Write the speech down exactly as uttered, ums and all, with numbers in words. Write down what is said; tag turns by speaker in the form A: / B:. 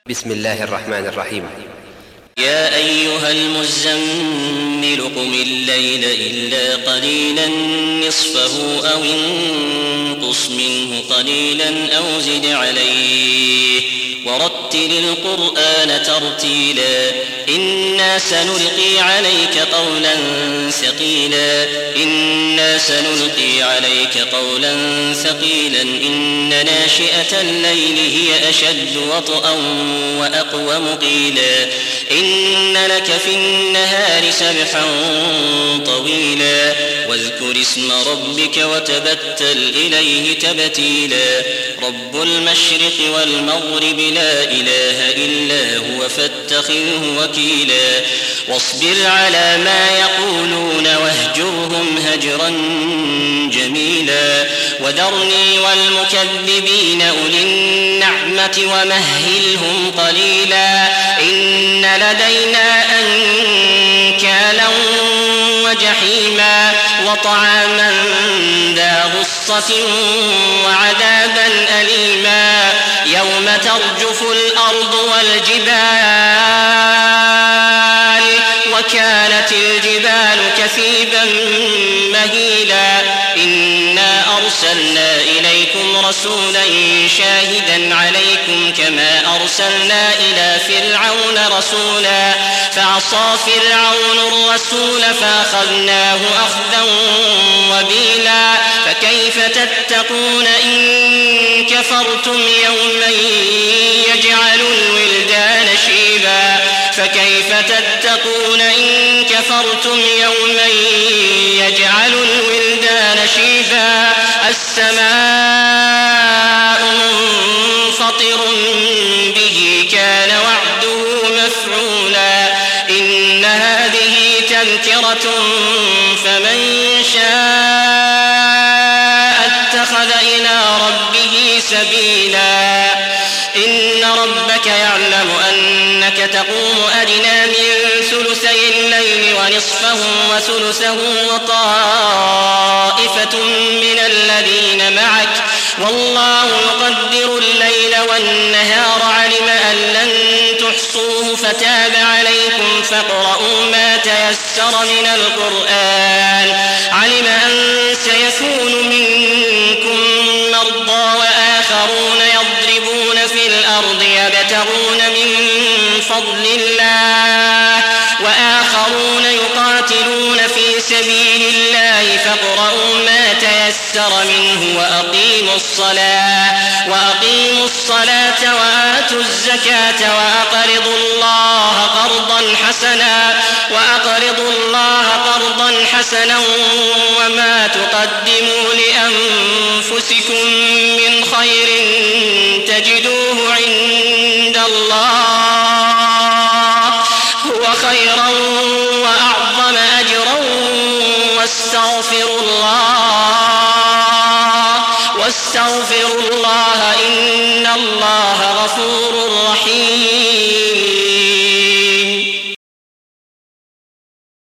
A: بسم الله الرحمن الرحيم.
B: يا أيها المزمل قم الليل إلا قليلا نصفه أو انقص منه قليلا أو زد عليه ورتل القرآن ترتيلا إنا سنلقي عليك قولا ثقيلا إنا سنلقي عليك قولا ثقيلا إن ناشئة الليل هي أشد وطئا وأقوم قيلا إن لك في النهار سبحا طويلا واذكر اسم ربك وتبتل إليه تبتيلا رب المشرق والمغرب لا إله إلا هو فاتخذه وكيلا واصبر على ما يقولون واهجرهم هجرا جميلا وذرني والمكذبين أولي النعمة ومهلهم قليلا إن لدينا أنكالا وجحيما وطعاما ذا غصة وعذابا أليما يوم ترجف الأرض والجبال وكانت الجبال كثيبا مهيلا إنا أرسلنا إليكم رسولا شاهدا عليكم كما أرسلنا إلى فرعون رسولا فعصى فرعون الرسول فأخذناه أخذا وبيلا فكيف تتقون إن كفرتم يوما يجعل الولدان شيبا فكيف تتقون إن كفرتم يوما يجعل الولدان شيبا السماء منفطر به كان وعده مفعولا إن هذه تذكرة فمن شاء اتخذ إلى ربه سبيلا إن ربك يعلم أنك تقوم أدنى من ثلثي الليل ونصفه وثلثه وطائفة من الذين معك والله يقدر الليل والنهار علم أن لن تحصوه فتاب عليكم فاقرؤوا ما تيسر من القرآن علم أن سيكون منكم مرضى وآخرون يضربون في الأرض يبتغون من فضل الله وآخرون يقاتلون في سبيل الله فاقرؤوا ما تيسر منه وأقيموا الصلاة وأقيموا الصلاة وآتوا الزكاة وأقرضوا الله قرضا حسنا وأقرضوا الله قرضا حسنا وما تقدموا لأنفسكم من خير تجدوه عند الله هو خيرا وأعظم أجرا واستغفروا الله واستغفروا الله إن الله غفور رحيم.